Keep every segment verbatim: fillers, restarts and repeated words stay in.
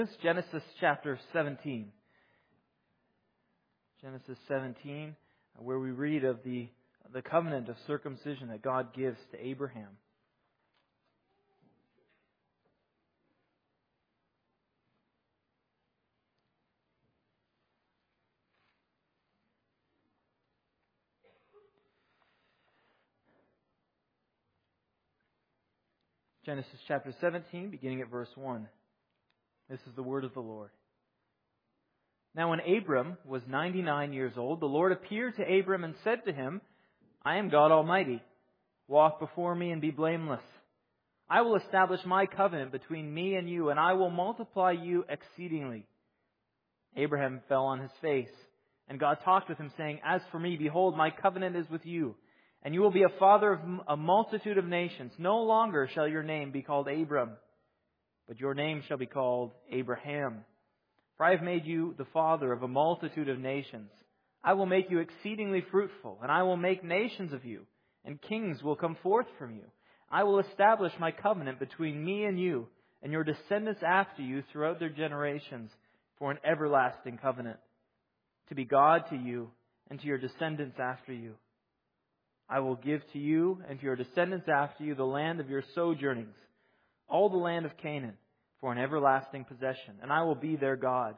Genesis chapter seventeen. Genesis seventeen, where we read of the, the covenant of circumcision that God gives to Abraham. Genesis chapter seventeen, beginning at verse one. This is the word of the Lord. Now when Abram was ninety-nine years old, the Lord appeared to Abram and said to him, I am God Almighty. Walk before me and be blameless. I will establish my covenant between me and you, and I will multiply you exceedingly. Abraham fell on his face, and God talked with him, saying, As for me, behold, my covenant is with you, and you will be a father of a multitude of nations. No longer shall your name be called Abram, but your name shall be called Abraham. For I have made you the father of a multitude of nations. I will make you exceedingly fruitful, and I will make nations of you, and kings will come forth from you. I will establish my covenant between me and you, and your descendants after you throughout their generations, for an everlasting covenant, to be God to you and to your descendants after you. I will give to you and to your descendants after you the land of your sojournings, all the land of Canaan, for an everlasting possession, and I will be their God.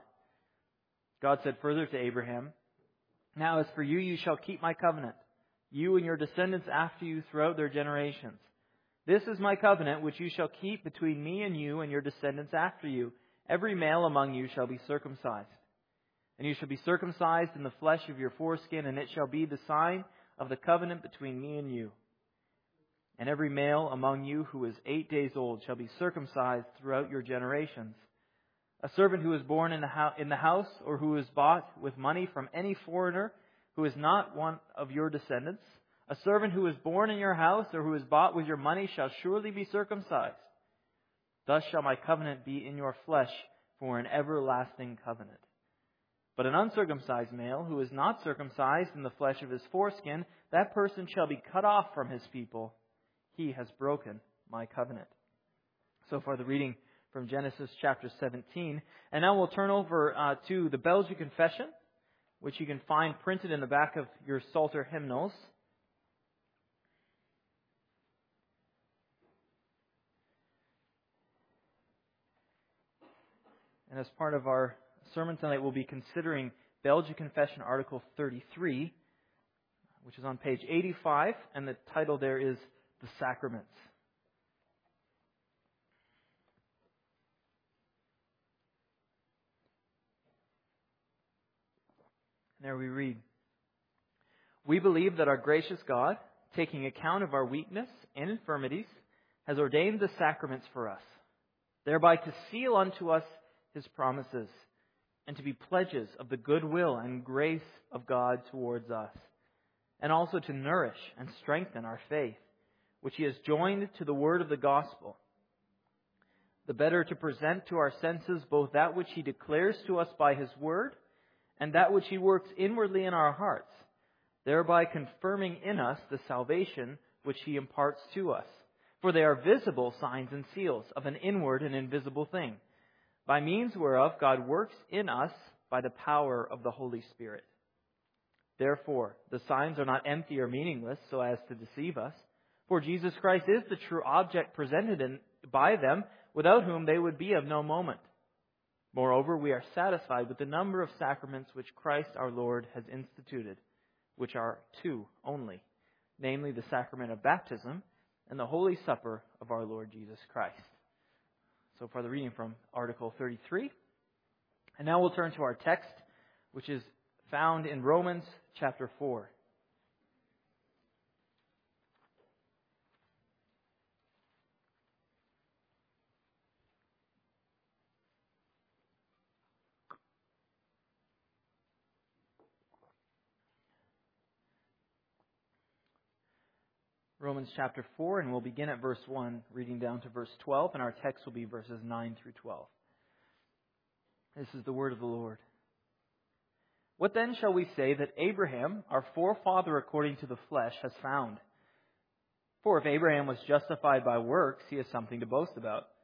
God said further to Abraham, Now as for you, you shall keep my covenant, you and your descendants after you throughout their generations. This is my covenant which you shall keep between me and you and your descendants after you. Every male among you shall be circumcised. And you shall be circumcised in the flesh of your foreskin, and it shall be the sign of the covenant between me and you. And every male among you who is eight days old shall be circumcised throughout your generations. A servant who is born in the, ho- in the house or who is bought with money from any foreigner who is not one of your descendants, a servant who is born in your house or who is bought with your money shall surely be circumcised. Thus shall my covenant be in your flesh for an everlasting covenant. But an uncircumcised male who is not circumcised in the flesh of his foreskin, that person shall be cut off from his people. He has broken my covenant. So far the reading from Genesis chapter seventeen. And now we'll turn over uh, to the Belgian Confession, which you can find printed in the back of your Psalter hymnals. And as part of our sermon tonight, we'll be considering Belgian Confession Article thirty-three, which is on page eighty-five, and the title there is The Sacraments. And there we read, We believe that our gracious God, taking account of our weakness and infirmities, has ordained the sacraments for us, thereby to seal unto us His promises, and to be pledges of the goodwill and grace of God towards us, and also to nourish and strengthen our faith, which He has joined to the word of the gospel, the better to present to our senses both that which He declares to us by His word, and that which He works inwardly in our hearts, thereby confirming in us the salvation which He imparts to us. For they are visible signs and seals of an inward and invisible thing, by means whereof God works in us by the power of the Holy Spirit. Therefore, the signs are not empty or meaningless so as to deceive us, for Jesus Christ is the true object presented in, by them, without whom they would be of no moment. Moreover, we are satisfied with the number of sacraments which Christ our Lord has instituted, which are two only, namely the sacrament of baptism and the Holy Supper of our Lord Jesus Christ. So far the reading from Article thirty-three. And now we'll turn to our text, which is found in Romans chapter four. Romans chapter four, and we'll begin at verse one, reading down to verse twelve, and our text will be verses nine through twelve. This is the word of the Lord. What then shall we say that Abraham, our forefather according to the flesh, has found? For if Abraham was justified by works, he has something to boast about,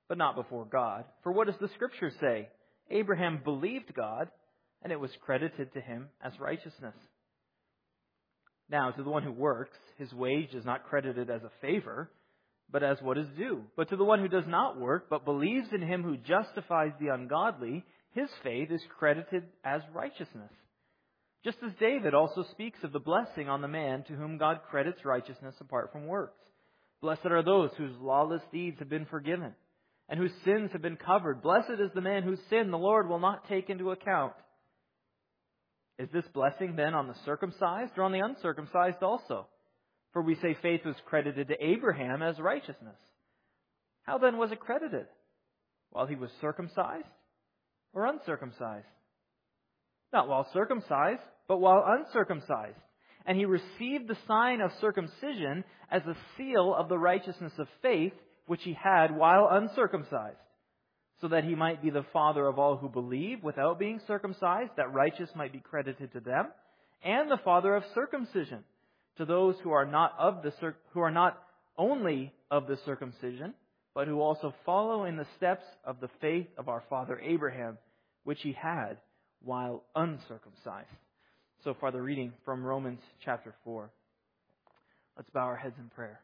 but not before God. For what does the Scripture say? Abraham believed God, and it was credited to him as righteousness. Now, to the one who works, his wage is not credited as a favor, but as what is due. But to the one who does not work, but believes in him who justifies the ungodly, his faith is credited as righteousness. Just as David also speaks of the blessing on the man to whom God credits righteousness apart from works. Blessed are those whose lawless deeds have been forgiven, and whose sins have been covered. Blessed is the man whose sin the Lord will not take into account. Is this blessing then on the circumcised or on the uncircumcised also? For we say faith was credited to Abraham as righteousness. How then was it credited? While he was circumcised or uncircumcised? Not while circumcised, but while uncircumcised. And he received the sign of circumcision as a seal of the righteousness of faith which he had while uncircumcised, so that he might be the father of all who believe without being circumcised, that righteousness might be credited to them, and the father of circumcision to those who are not of the cir- who are not only of the circumcision, but who also follow in the steps of the faith of our father Abraham, which he had while uncircumcised. So far, the reading from Romans chapter four. Let's bow our heads in prayer.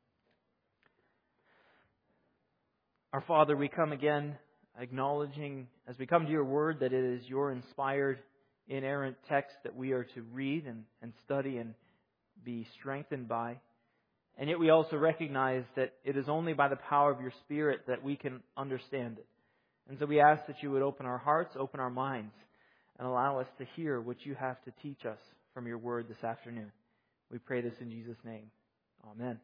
Our Father, we come again acknowledging, as we come to your word, that it is your inspired, inerrant text that we are to read and, and study and be strengthened by. And yet we also recognize that it is only by the power of your Spirit that we can understand it. And so we ask that you would open our hearts, open our minds, and allow us to hear what you have to teach us from your word this afternoon. We pray this in Jesus' name. Amen.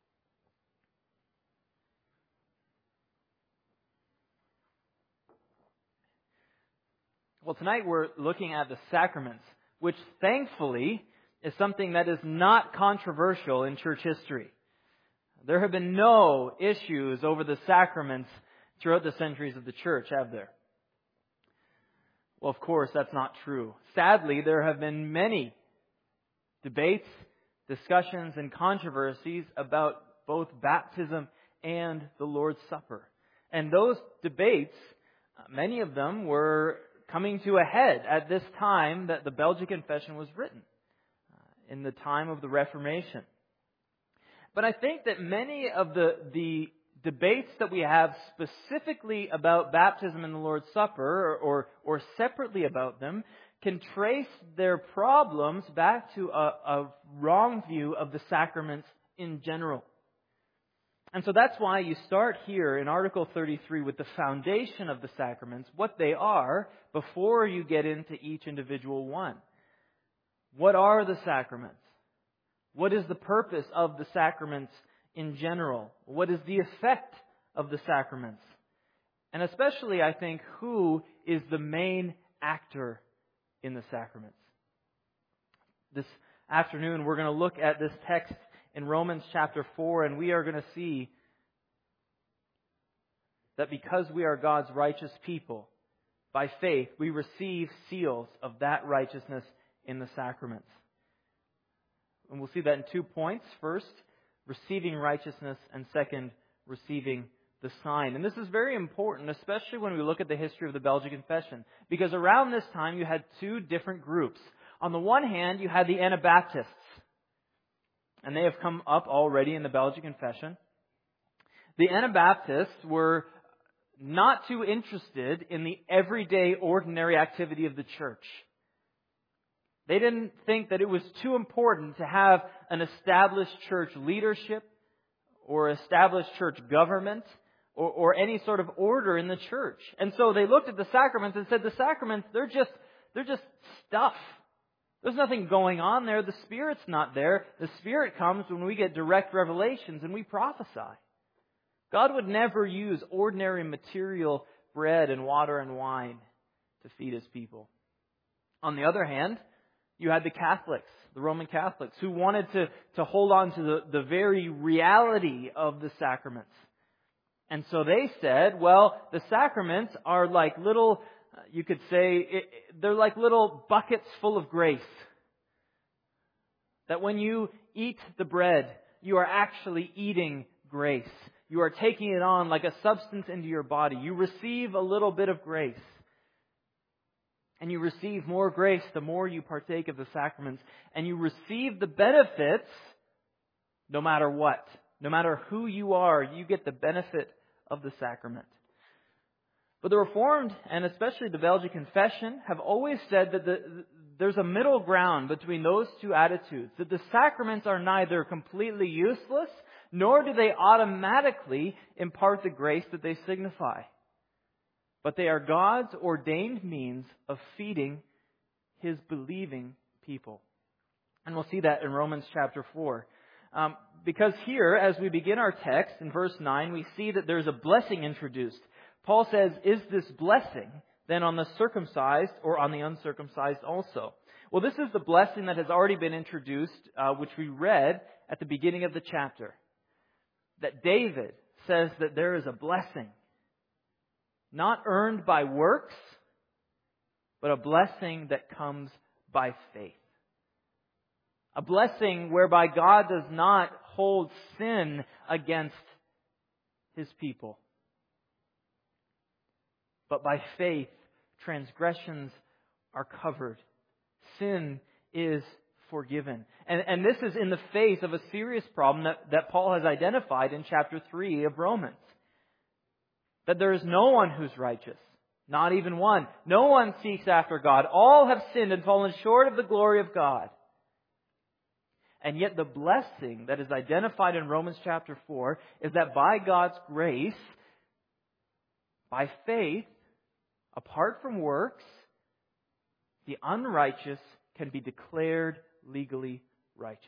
Well, tonight we're looking at the sacraments, which thankfully is something that is not controversial in church history. There have been no issues over the sacraments throughout the centuries of the church, have there? Well, of course, that's not true. Sadly, there have been many debates, discussions, and controversies about both baptism and the Lord's Supper. And those debates, many of them were coming to a head at this time that the Belgic Confession was written, uh, in the time of the Reformation. But I think that many of the, the debates that we have specifically about baptism and the Lord's Supper, or, or, or separately about them, can trace their problems back to a, a wrong view of the sacraments in general. And so that's why you start here in Article thirty-three with the foundation of the sacraments, what they are, before you get into each individual one. What are the sacraments? What is the purpose of the sacraments in general? What is the effect of the sacraments? And especially, I think, who is the main actor in the sacraments? This afternoon, we're going to look at this text in Romans chapter four, and we are going to see that because we are God's righteous people, by faith, we receive seals of that righteousness in the sacraments. And we'll see that in two points. First, receiving righteousness, and second, receiving the sign. And this is very important, especially when we look at the history of the Belgic Confession, because around this time you had two different groups. On the one hand, you had the Anabaptists, and they have come up already in the Belgic Confession. The Anabaptists were not too interested in the everyday, ordinary activity of the church. They didn't think that it was too important to have an established church leadership or established church government or, or any sort of order in the church. And so they looked at the sacraments and said, the sacraments, they're just, they're just stuff. There's nothing going on there. The Spirit's not there. The Spirit comes when we get direct revelations and we prophesy. God would never use ordinary material bread and water and wine to feed His people. On the other hand, you had the Catholics, the Roman Catholics, who wanted to, to hold on to the, the very reality of the sacraments. And so they said, well, the sacraments are like little, you could say, it, they're like little buckets full of grace. That when you eat the bread, you are actually eating grace. You are taking it on like a substance into your body. You receive a little bit of grace. And you receive more grace the more you partake of the sacraments. And you receive the benefits no matter what. No matter who you are, you get the benefit of the sacrament. But the Reformed, and especially the Belgian Confession, have always said that the, there's a middle ground between those two attitudes. That the sacraments are neither completely useless, nor do they automatically impart the grace that they signify. But they are God's ordained means of feeding His believing people. And we'll see that in Romans chapter four. Um, because here, as we begin our text in verse nine, we see that there's a blessing introduced. Paul says, is this blessing then on the circumcised or on the uncircumcised also? Well, this is the blessing that has already been introduced, uh, which we read at the beginning of the chapter. That David says that there is a blessing, not earned by works, but a blessing that comes by faith. A blessing whereby God does not hold sin against His people. But by faith, transgressions are covered. Sin is forgiven. And, and this is in the face of a serious problem that, that Paul has identified in chapter three of Romans. That there is no one who's righteous. Not even one. No one seeks after God. All have sinned and fallen short of the glory of God. And yet the blessing that is identified in Romans chapter four is that by God's grace, by faith, apart from works, the unrighteous can be declared legally righteous.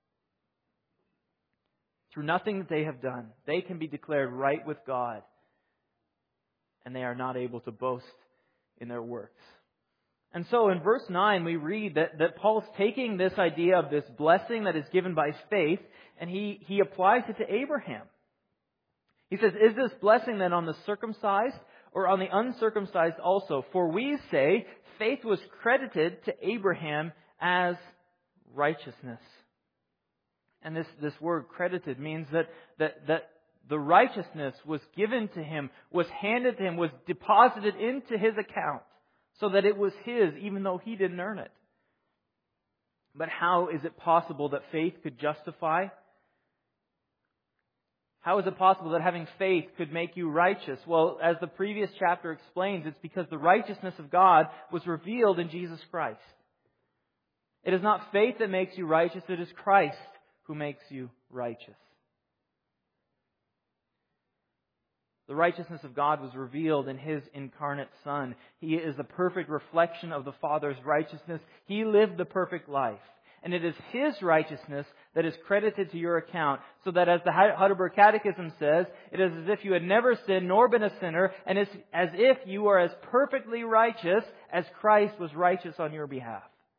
Through nothing that they have done, they can be declared right with God. And they are not able to boast in their works. And so in verse nine we read that, that Paul's taking this idea of this blessing that is given by faith and he, he applies it to Abraham. He says, is this blessing then on the circumcised or on the uncircumcised also? For we say faith was credited to Abraham as righteousness. And this, this word credited means that, that, that the righteousness was given to him, was handed to him, was deposited into his account so that it was his even though he didn't earn it. But how is it possible that faith could justify? How is it possible that having faith could make you righteous? Well, as the previous chapter explains, it's because the righteousness of God was revealed in Jesus Christ. It is not faith that makes you righteous, it is Christ who makes you righteous. The righteousness of God was revealed in His incarnate Son. He is the perfect reflection of the Father's righteousness. He lived the perfect life. And it is His righteousness that is credited to your account, so that as the Heidelberg Catechism says, it is as if you had never sinned nor been a sinner, and it's as if you are as perfectly righteous as Christ was righteous on your behalf.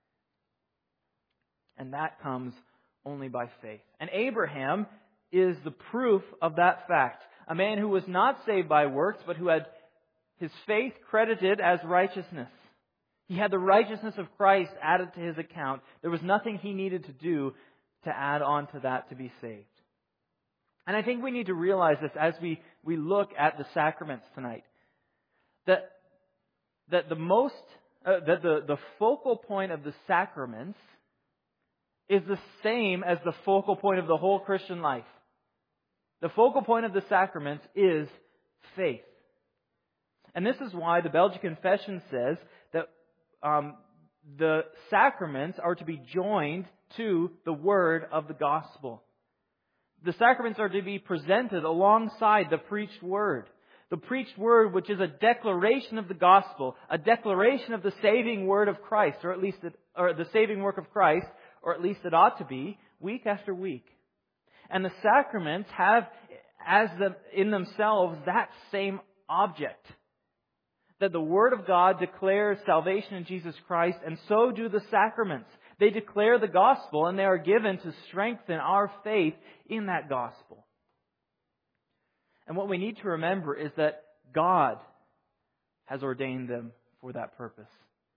And that comes only by faith. And Abraham is the proof of that fact. A man who was not saved by works, but who had his faith credited as righteousness. He had the righteousness of Christ added to his account. There was nothing he needed to do to add on to that to be saved. And I think we need to realize this as we, we look at the sacraments tonight. That, that the most, uh, that the, the focal point of the sacraments is the same as the focal point of the whole Christian life. The focal point of the sacraments is faith. And this is why the Belgian Confession says that um, the sacraments are to be joined to the word of the gospel. The sacraments are to be presented alongside the preached word. The preached word, which is a declaration of the gospel, a declaration of the saving word of Christ, or at least it, or the saving work of Christ, or at least it ought to be, week after week. And the sacraments have as the, in themselves that same object. That the Word of God declares salvation in Jesus Christ, and so do the sacraments. They declare the gospel, and they are given to strengthen our faith in that gospel. And what we need to remember is that God has ordained them for that purpose.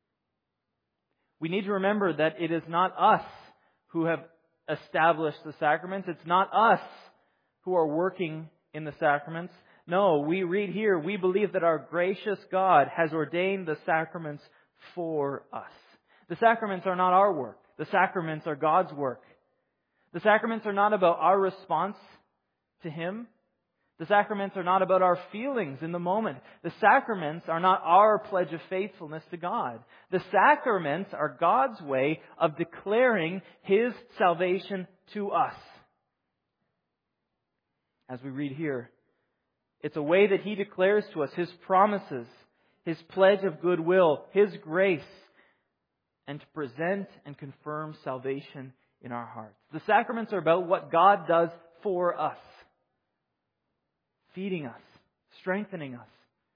We need to remember that it is not us who have established the sacraments. It's not us who are working in the sacraments? No, we read here, we believe that our gracious God has ordained the sacraments for us. The sacraments are not our work. The sacraments are God's work. The sacraments are not about our response to Him. The sacraments are not about our feelings in the moment. The sacraments are not our pledge of faithfulness to God. The sacraments are God's way of declaring His salvation to us. As we read here, it's a way that He declares to us His promises, His pledge of goodwill, His grace, and to present and confirm salvation in our hearts. The sacraments are about what God does for us, feeding us, strengthening us,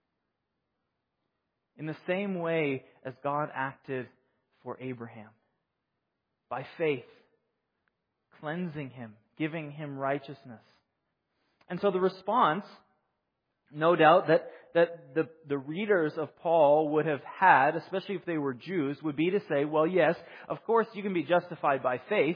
in the same way as God acted for Abraham, by faith, cleansing him, giving him righteousness. And so the response, no doubt, that, that the, the readers of Paul would have had, especially if they were Jews, would be to say, well, yes, of course you can be justified by faith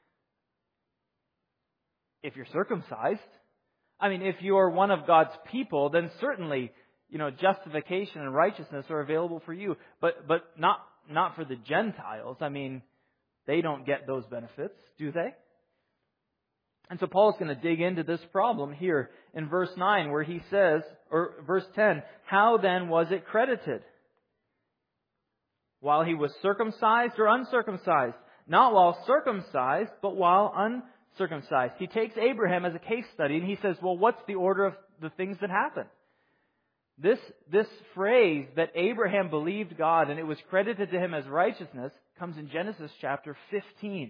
if you're circumcised. I mean, if you're one of God's people, then certainly, you know, justification and righteousness are available for you, but but not not for the Gentiles. I mean, they don't get those benefits, do they? And so Paul's going to dig into this problem here in verse nine, where he says, or verse ten, how then was it credited? While he was circumcised or uncircumcised? Not while circumcised, but while uncircumcised. He takes Abraham as a case study and he says, well, what's the order of the things that happened? This, this phrase that Abraham believed God and it was credited to him as righteousness comes in Genesis chapter fifteen.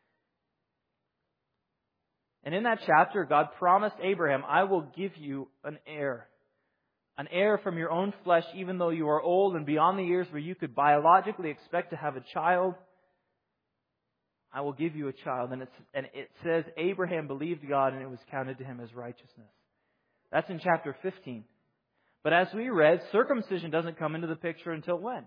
And in that chapter, God promised Abraham, I will give you an heir. An heir from your own flesh, even though you are old and beyond the years where you could biologically expect to have a child. I will give you a child. And, it's, and it says Abraham believed God and it was counted to him as righteousness. That's in chapter fifteen. But as we read, circumcision doesn't come into the picture until when?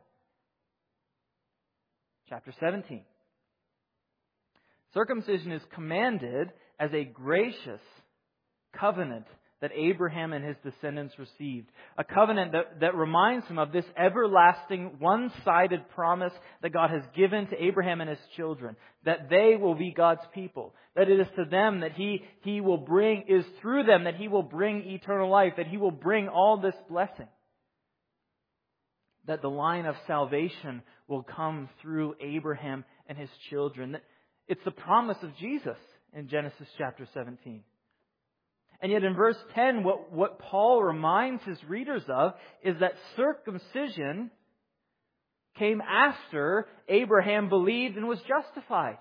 Chapter seventeen. Circumcision is commanded as a gracious covenant that Abraham and his descendants received. A covenant that, that reminds him of this everlasting, one-sided promise that God has given to Abraham and his children. That they will be God's people. That it is to them that He, he will bring, is through them that He will bring eternal life. That He will bring all this blessing. That the line of salvation will come through Abraham and his children. It's the promise of Jesus in Genesis chapter seventeen. And yet in verse ten, what, what Paul reminds his readers of is that circumcision came after Abraham believed and was justified.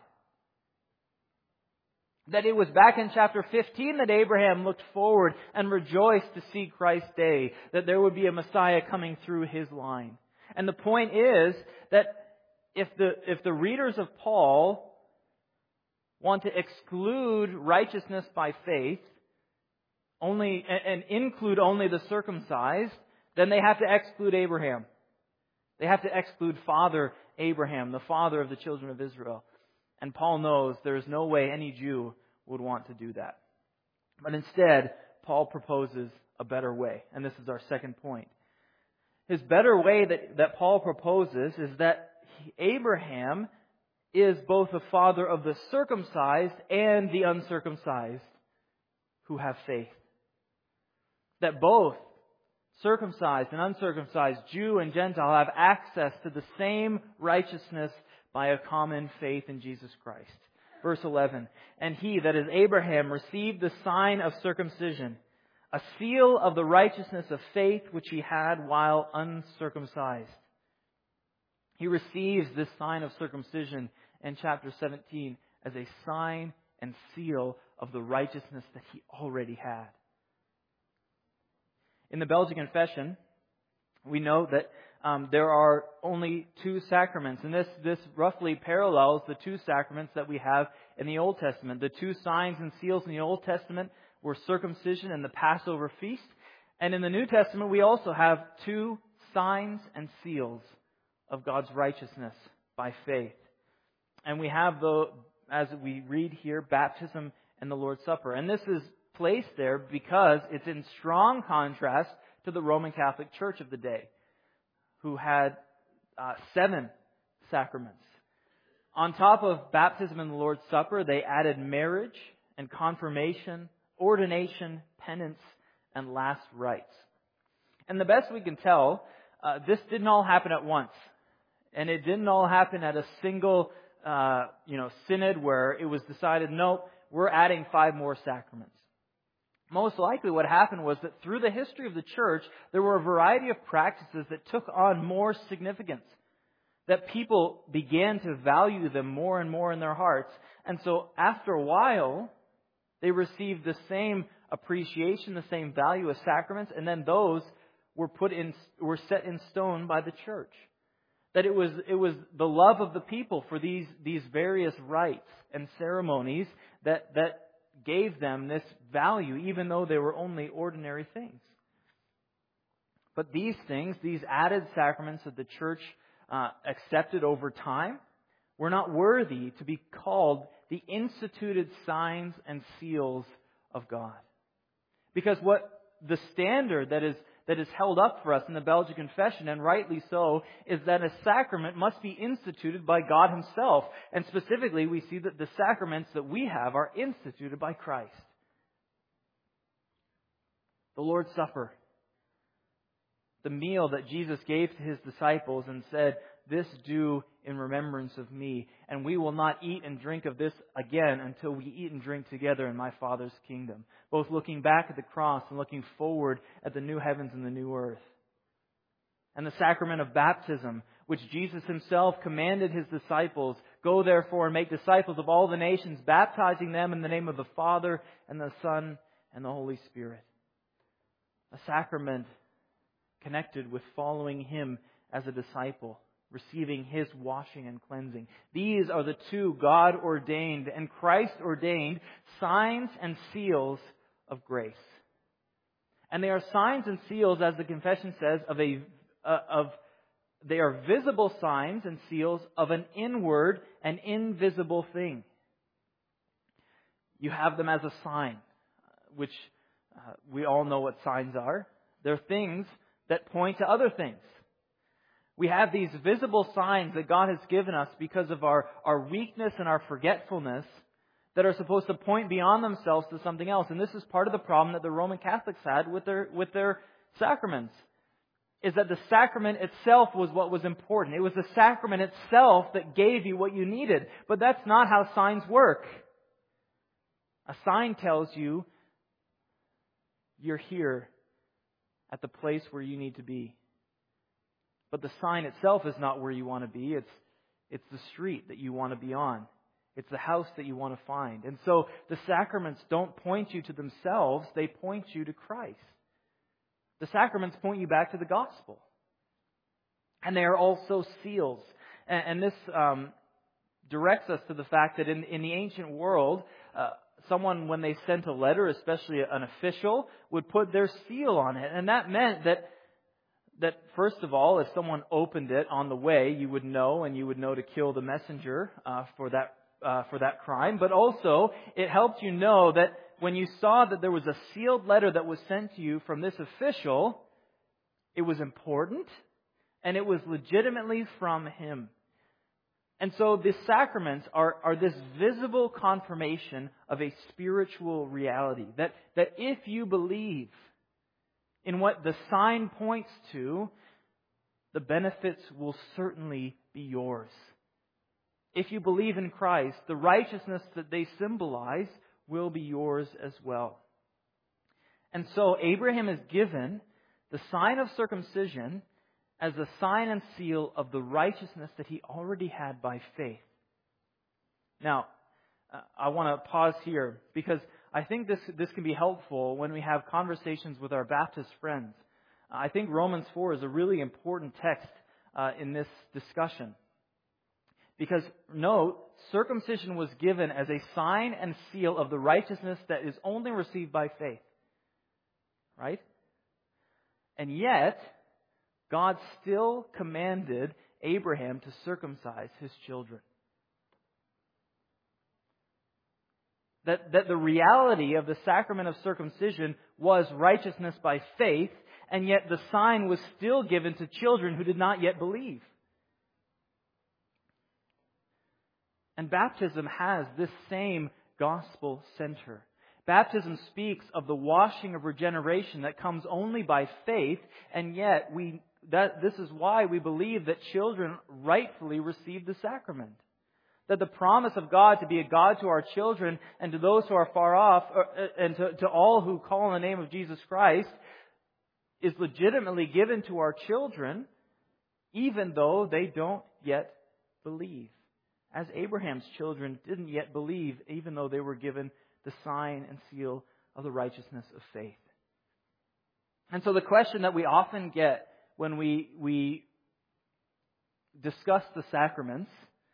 That it was back in chapter fifteen that Abraham looked forward and rejoiced to see Christ's day. That there would be a Messiah coming through his line. And the point is that if the, if the readers of Paul want to exclude righteousness by faith, only and include only the circumcised, then they have to exclude Abraham. They have to exclude Father Abraham, the father of the children of Israel. And Paul knows there is no way any Jew would want to do that. But instead, Paul proposes a better way. And this is our second point. His better way that, that Paul proposes is that Abraham is both the father of the circumcised and the uncircumcised who have faith. That both circumcised and uncircumcised, Jew and Gentile, have access to the same righteousness by a common faith in Jesus Christ. Verse eleven, and he, that is Abraham, received the sign of circumcision, a seal of the righteousness of faith which he had while uncircumcised. He receives this sign of circumcision in chapter seventeen as a sign and seal of the righteousness that he already had. In the Belgian Confession, we know that um, there are only two sacraments. And this, this roughly parallels the two sacraments that we have in the Old Testament. The two signs and seals in the Old Testament were circumcision and the Passover feast. And in the New Testament, we also have two signs and seals of God's righteousness by faith. And we have, the, as we read here, baptism and the Lord's Supper. And this is placed there because it's in strong contrast to the Roman Catholic Church of the day, who had uh, seven sacraments. On top of baptism and the Lord's Supper, they added marriage and confirmation, ordination, penance, and last rites. And the best we can tell, uh, this didn't all happen at once. And it didn't all happen at a single, uh, you know, synod where it was decided, no, we're adding five more sacraments. Most likely what happened was that through the history of the church, there were a variety of practices that took on more significance, that people began to value them more and more in their hearts. And so after a while, they received the same appreciation, the same value as sacraments, and then those were put in, were set in stone by the church. That it was it was the love of the people for these these various rites and ceremonies that that gave them this value, even though they were only ordinary things. But these things, these added sacraments that the church uh, accepted over time, were not worthy to be called the instituted signs and seals of God. Because what the standard that is that is held up for us in the Belgian Confession, and rightly so, is that a sacrament must be instituted by God Himself. And specifically, we see that the sacraments that we have are instituted by Christ. The Lord's Supper, the meal that Jesus gave to His disciples and said, "This do in remembrance of me." And we will not eat and drink of this again until we eat and drink together in my Father's kingdom. Both looking back at the cross and looking forward at the new heavens and the new earth. And the sacrament of baptism, which Jesus Himself commanded His disciples, "Go therefore and make disciples of all the nations, baptizing them in the name of the Father and the Son and the Holy Spirit." A sacrament connected with following Him as a disciple, receiving His washing and cleansing. These are the two God-ordained and Christ-ordained signs and seals of grace. And they are signs and seals, as the confession says, of a uh, of they are visible signs and seals of an inward and invisible thing. You have them as a sign, which uh, we all know what signs are. They're things that point to other things. We have these visible signs that God has given us because of our, our weakness and our forgetfulness that are supposed to point beyond themselves to something else. And this is part of the problem that the Roman Catholics had with their with their sacraments, is that the sacrament itself was what was important. It was the sacrament itself that gave you what you needed. But that's not how signs work. A sign tells you you're here at the place where you need to be. But the sign itself is not where you want to be. It's it's the street that you want to be on. It's the house that you want to find. And so the sacraments don't point you to themselves. They point you to Christ. The sacraments point you back to the gospel. And they are also seals. And, and this um, directs us to the fact that in, in the ancient world, uh, someone, when they sent a letter, especially an official, would put their seal on it. And that meant that That first of all, if someone opened it on the way, you would know, and you would know to kill the messenger uh, for that uh, for that crime. But also, it helped you know that when you saw that there was a sealed letter that was sent to you from this official, it was important, and it was legitimately from him. And so the sacraments are, are this visible confirmation of a spiritual reality. That, that if you believe in what the sign points to, the benefits will certainly be yours. If you believe in Christ, the righteousness that they symbolize will be yours as well. And so Abraham is given the sign of circumcision as a sign and seal of the righteousness that he already had by faith. Now, I want to pause here because I think this this can be helpful when we have conversations with our Baptist friends. I think Romans four is a really important text uh, in this discussion. Because, note, circumcision was given as a sign and seal of the righteousness that is only received by faith. Right? And yet, God still commanded Abraham to circumcise his children. That, that the reality of the sacrament of circumcision was righteousness by faith, and yet the sign was still given to children who did not yet believe. And baptism has this same gospel center. Baptism speaks of the washing of regeneration that comes only by faith, and yet we that this is why we believe that children rightfully receive the sacrament. That the promise of God to be a God to our children and to those who are far off, or, and to, to all who call on the name of Jesus Christ, is legitimately given to our children, even though they don't yet believe. As Abraham's children didn't yet believe, even though they were given the sign and seal of the righteousness of faith. And so the question that we often get when we, we discuss the sacraments,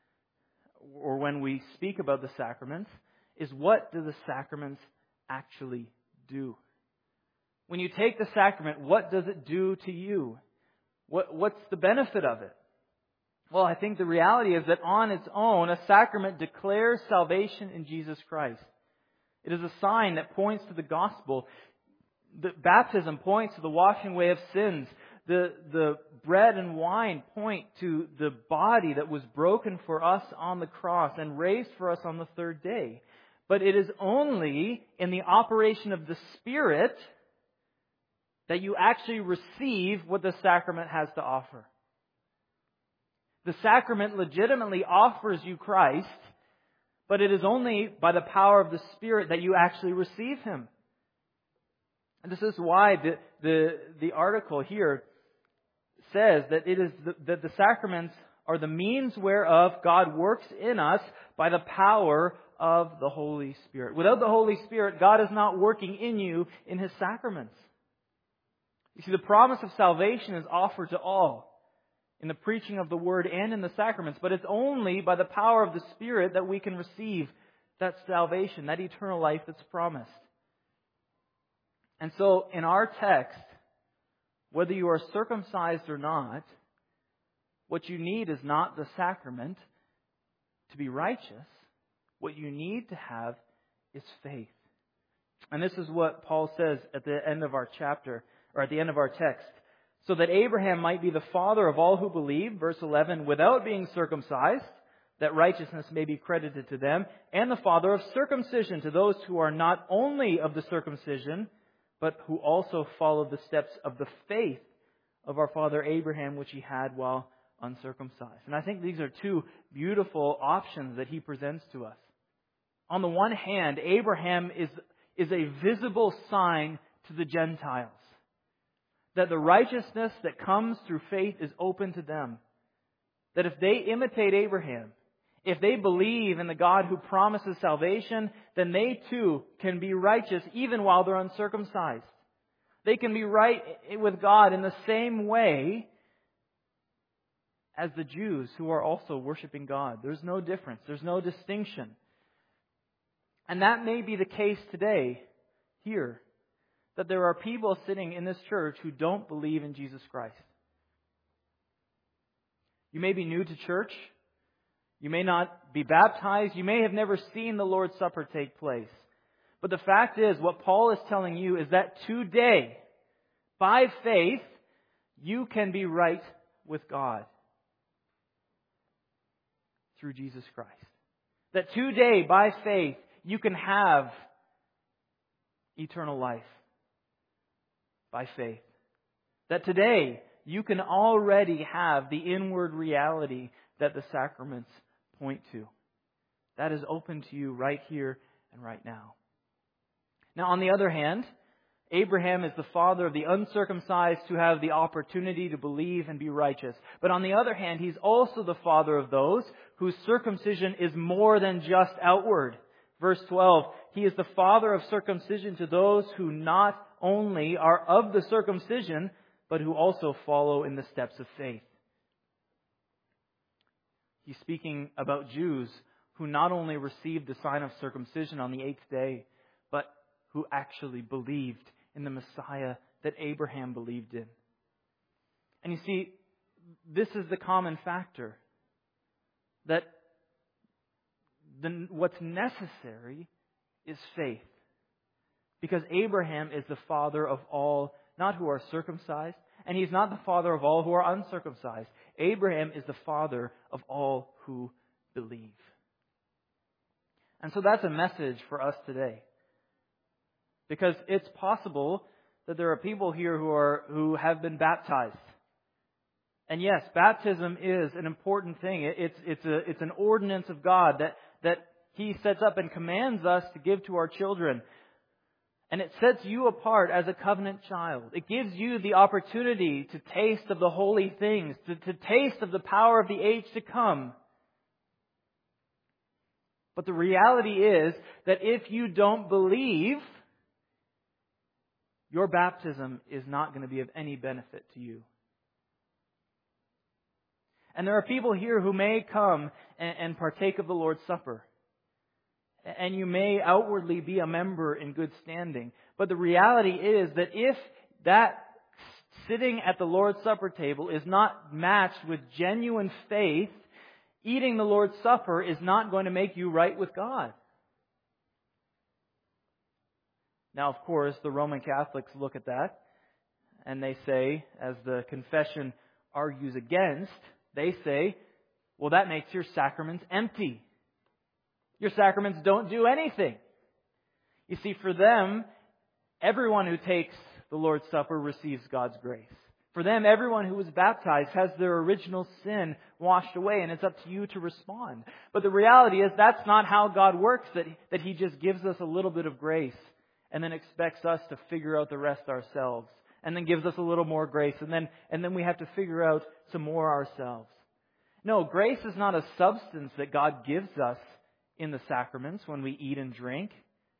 or when we speak about the sacraments, is what do the sacraments actually do? When you take the sacrament, what does it do to you? What, what's the benefit of it? Well, I think the reality is that on its own, a sacrament declares salvation in Jesus Christ. It is a sign that points to the gospel. The baptism points to the washing away of sins. The, the bread and wine point to the body that was broken for us on the cross and raised for us on the third day. But it is only in the operation of the Spirit that you actually receive what the sacrament has to offer. The sacrament legitimately offers you Christ, but it is only by the power of the Spirit that you actually receive Him. And this is why the, the, the article here says that it is the, that the sacraments are the means whereof God works in us by the power of the Holy Spirit. Without the Holy Spirit, God is not working in you in His sacraments. You see, the promise of salvation is offered to all in the preaching of the Word and in the sacraments, but it's only by the power of the Spirit that we can receive that salvation, that eternal life that's promised. And so, in our text, whether you are circumcised or not, what you need is not the sacrament to be righteous. What you need to have is faith. And this is what Paul says at the end of our chapter, or at the end of our text. So that Abraham might be the father of all who believe, verse eleven, without being circumcised, that righteousness may be credited to them, and the father of circumcision to those who are not only of the circumcision, but who also follow the steps of the faith of our father Abraham, which he had while uncircumcised. And I think these are two beautiful options that he presents to us. On the one hand, Abraham is, is a visible sign to the Gentiles. That the righteousness that comes through faith is open to them. That if they imitate Abraham, if they believe in the God who promises salvation, then they too can be righteous even while they're uncircumcised. They can be right with God in the same way as the Jews who are also worshiping God. There's no difference. There's no distinction. And that may be the case today, here. That there are people sitting in this church who don't believe in Jesus Christ. You may be new to church. You may not be baptized. You may have never seen the Lord's Supper take place. But the fact is, what Paul is telling you is that today, by faith, you can be right with God through Jesus Christ. That today, by faith, you can have eternal life. By faith. That today you can already have the inward reality that the sacraments point to. That is open to you right here and right now. Now, on the other hand, Abraham is the father of the uncircumcised who have the opportunity to believe and be righteous. But on the other hand, he's also the father of those whose circumcision is more than just outward. Verse twelve, he is the father of circumcision to those who not only are of the circumcision, but who also follow in the steps of faith. He's speaking about Jews who not only received the sign of circumcision on the eighth day, but who actually believed in the Messiah that Abraham believed in. And you see, this is the common factor. That the, what's necessary is faith. Because Abraham is the father of all, not who are circumcised, and he's not the father of all who are uncircumcised. Abraham is the father of all who believe. And so that's a message for us today. Because it's possible that there are people here who are who have been baptized. And yes, baptism is an important thing. It's it's a it's an ordinance of God that that He sets up and commands us to give to our children. And it sets you apart as a covenant child. It gives you the opportunity to taste of the holy things, to, to taste of the power of the age to come. But the reality is that if you don't believe, your baptism is not going to be of any benefit to you. And there are people here who may come and, and partake of the Lord's Supper. And you may outwardly be a member in good standing. But the reality is that if that sitting at the Lord's Supper table is not matched with genuine faith, eating the Lord's Supper is not going to make you right with God. Now, of course, the Roman Catholics look at that and they say, as the confession argues against, they say, well, that makes your sacraments empty. Your sacraments don't do anything. You see, for them, everyone who takes the Lord's Supper receives God's grace. For them, everyone who was baptized has their original sin washed away, and it's up to you to respond. But the reality is that's not how God works, that, that He just gives us a little bit of grace and then expects us to figure out the rest ourselves, and then gives us a little more grace, and then, and then we have to figure out some more ourselves. No, grace is not a substance that God gives us in the sacraments when we eat and drink.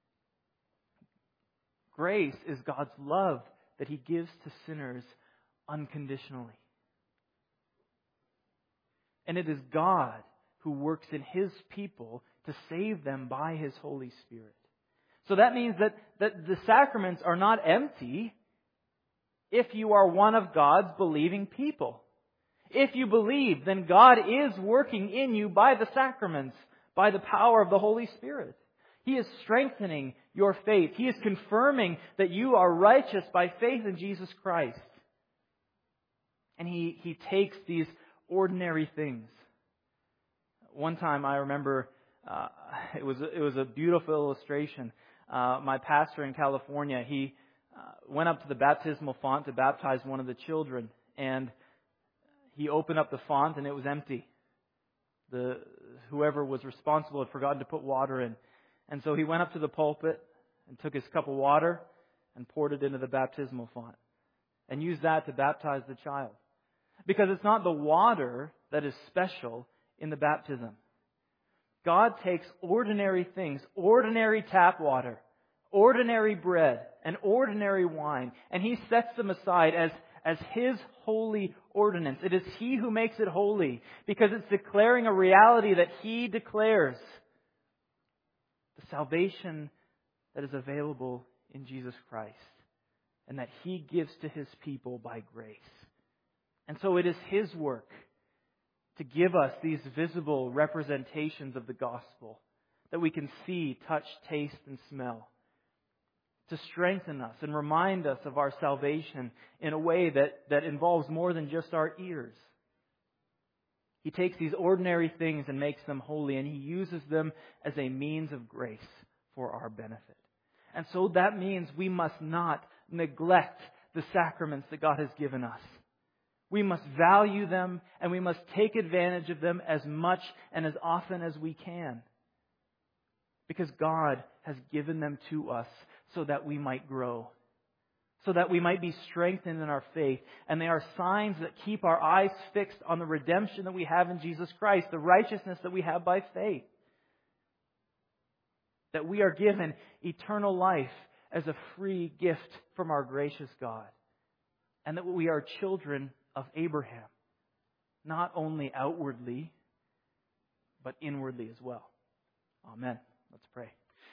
Grace is God's love that He gives to sinners unconditionally. And it is God who works in His people to save them by His Holy Spirit. So that means that, that the sacraments are not empty if you are one of God's believing people. If you believe, then God is working in you by the sacraments, by the power of the Holy Spirit. He is strengthening your faith. He is confirming that you are righteous by faith in Jesus Christ. And He, he takes these ordinary things. One time I remember, uh, it was it was a beautiful illustration. Uh, my pastor in California, he uh, went up to the baptismal font to baptize one of the children. And he opened up the font and it was empty. The whoever was responsible had forgotten to put water in. And so he went up to the pulpit and took his cup of water and poured it into the baptismal font and used that to baptize the child. Because it's not the water that is special in the baptism. God takes ordinary things, ordinary tap water, ordinary bread, and ordinary wine, and He sets them aside as as His holy ordinance. It is He who makes it holy because it's declaring a reality that He declares. The salvation that is available in Jesus Christ and that He gives to His people by grace. And so it is His work to give us these visible representations of the gospel that we can see, touch, taste, and smell. To strengthen us and remind us of our salvation in a way that, that involves more than just our ears. He takes these ordinary things and makes them holy, and He uses them as a means of grace for our benefit. And so that means we must not neglect the sacraments that God has given us. We must value them and we must take advantage of them as much and as often as we can. Because God has given them to us so that we might grow. So that we might be strengthened in our faith. And they are signs that keep our eyes fixed on the redemption that we have in Jesus Christ, the righteousness that we have by faith. That we are given eternal life as a free gift from our gracious God. And that we are children of Abraham. Not only outwardly, but inwardly as well. Amen. Let's pray.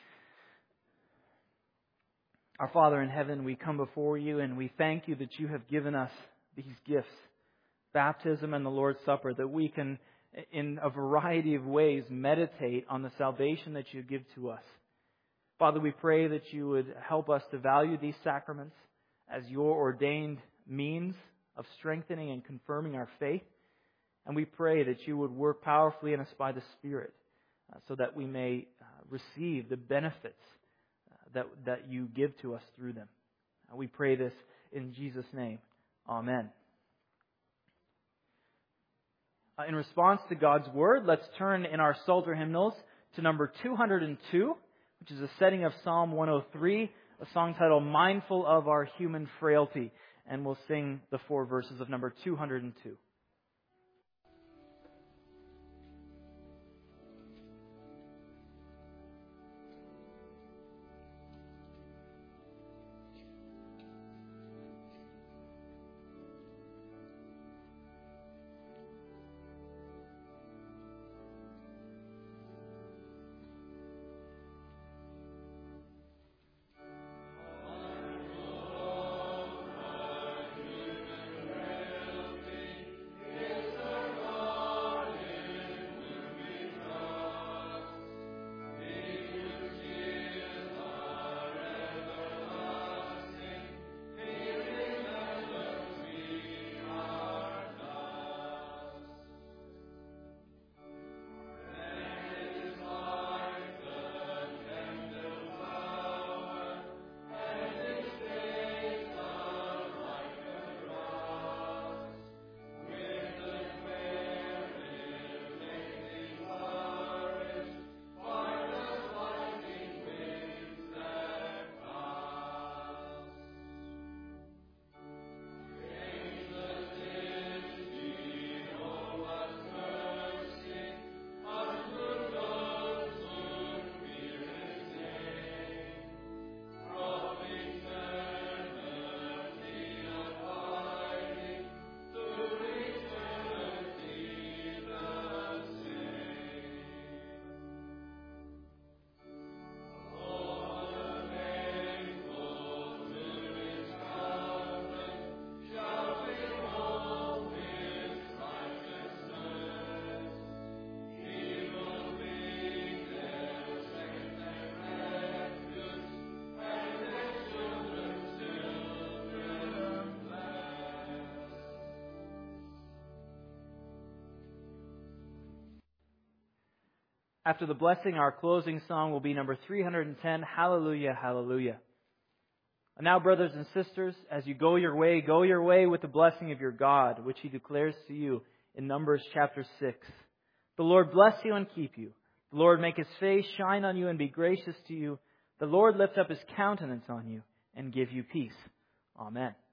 Our Father in heaven, we come before You and we thank You that You have given us these gifts, baptism and the Lord's Supper, that we can, in a variety of ways, meditate on the salvation that You give to us. Father, we pray that you would help us to value these sacraments as your ordained means of strengthening and confirming our faith. And we pray that you would work powerfully in us by the Spirit uh, so that we may uh, receive the benefits uh, that, that you give to us through them. Uh, we pray this in Jesus' name. Amen. Uh, in response to God's Word, let's turn in our Psalter hymnals to number two hundred two, which is a setting of Psalm one oh three, a song titled Mindful of Our Human Frailty. And we'll sing the four verses of number two hundred two. After the blessing, our closing song will be number three hundred ten, Hallelujah, Hallelujah. And now, brothers and sisters, as you go your way, go your way with the blessing of your God, which He declares to you in Numbers chapter six. The Lord bless you and keep you. The Lord make His face shine on you and be gracious to you. The Lord lift up His countenance on you and give you peace. Amen.